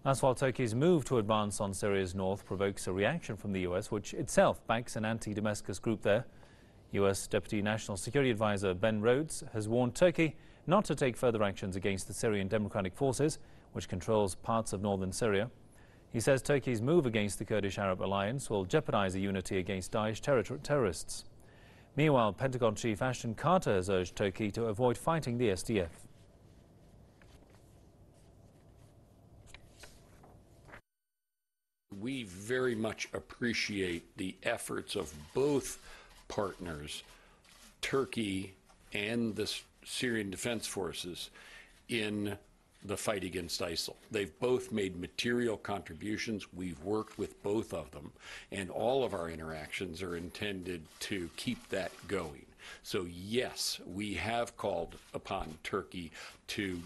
That's while Turkey's move to advance on Syria's north provokes a reaction from the U.S., which itself backs an anti-Damascus group there. U.S. Deputy National Security Advisor Ben Rhodes has warned Turkey not to take further actions against the Syrian Democratic Forces, which controls parts of northern Syria. He says Turkey's move against the Kurdish Arab Alliance will jeopardize a unity against Daesh terrorists. Meanwhile, Pentagon Chief Ashton Carter has urged Turkey to avoid fighting the SDF. We very much appreciate the efforts of both partners, Turkey and the Syrian Defense Forces, in the fight against ISIL. They've both made material contributions. We've worked with both of them, and all of our interactions are intended to keep that going. So yes, we have called upon Turkey to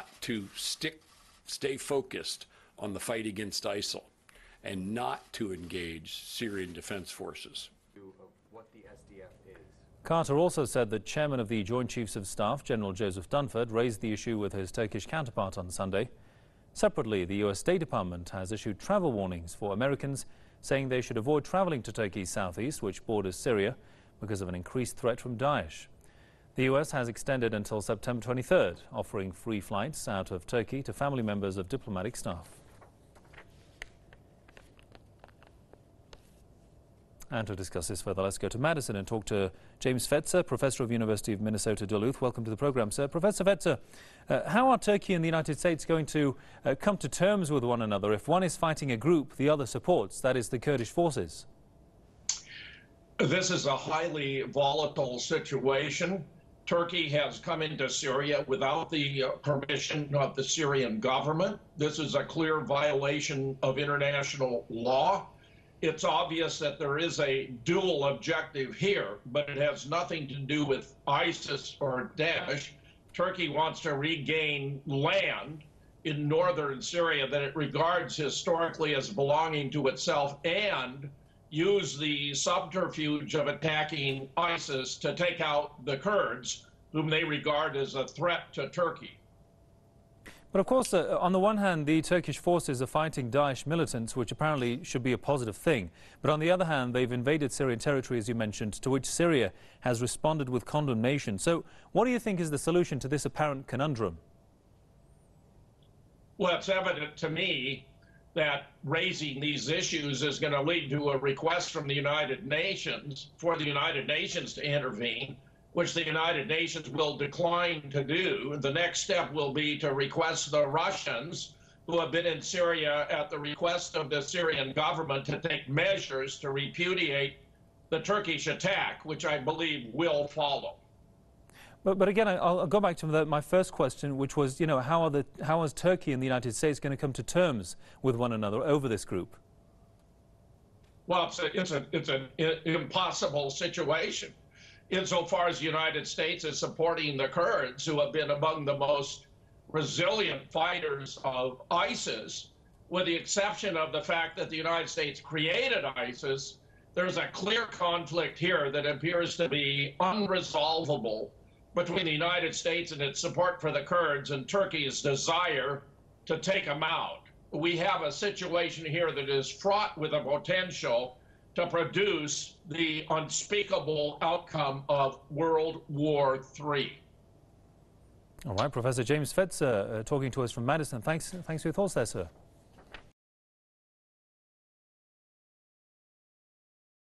stay focused on the fight against ISIL and not to engage Syrian Defense Forces. What the SDF is. Carter also said that Chairman of the Joint Chiefs of Staff, General Joseph Dunford, raised the issue with his Turkish counterpart on Sunday. Separately, the U.S. State Department has issued travel warnings for Americans, saying they should avoid traveling to Turkey's southeast, which borders Syria, because of an increased threat from Daesh. The U.S. has extended until September 23rd, offering free flights out of Turkey to family members of diplomatic staff. And to discuss this further, let's go to Madison and talk to James Fetzer, Professor of University of Minnesota Duluth. Welcome to the program, sir. Professor Fetzer, how are Turkey and the United States going to come to terms with one another if one is fighting a group the other supports, that is the Kurdish forces? This is a highly volatile situation. Turkey has come into Syria without the permission of the Syrian government. This is a clear violation of international law. It's obvious that there is a dual objective here, but it has nothing to do with ISIS or Daesh. Turkey wants to regain land in northern Syria that it regards historically as belonging to itself and use the subterfuge of attacking ISIS to take out the Kurds, whom they regard as a threat to Turkey. But of course, on the one hand, the Turkish forces are fighting Daesh militants, which apparently should be a positive thing. But on the other hand, they've invaded Syrian territory, as you mentioned, to which Syria has responded with condemnation. So what do you think is the solution to this apparent conundrum? Well, it's evident to me that raising these issues is going to lead to a request from the United Nations for the United Nations to intervene, which the United Nations will decline to do. The next step will be to request the Russians, who have been in Syria at the request of the Syrian government, to take measures to repudiate the Turkish attack, which I believe will follow. But again, I'll go back to my first question, which was, how is Turkey and the United States going to come to terms with one another over this group? Well, it's an impossible situation. Insofar as the United States is supporting the Kurds, who have been among the most resilient fighters of ISIS, with the exception of the fact that the United States created ISIS, there's a clear conflict here that appears to be unresolvable between the United States and its support for the Kurds and Turkey's desire to take them out. We have a situation here that is fraught with a potential to produce the unspeakable outcome of World War III. All right, Professor James Fetzer talking to us from Madison. Thanks for your thoughts there, sir.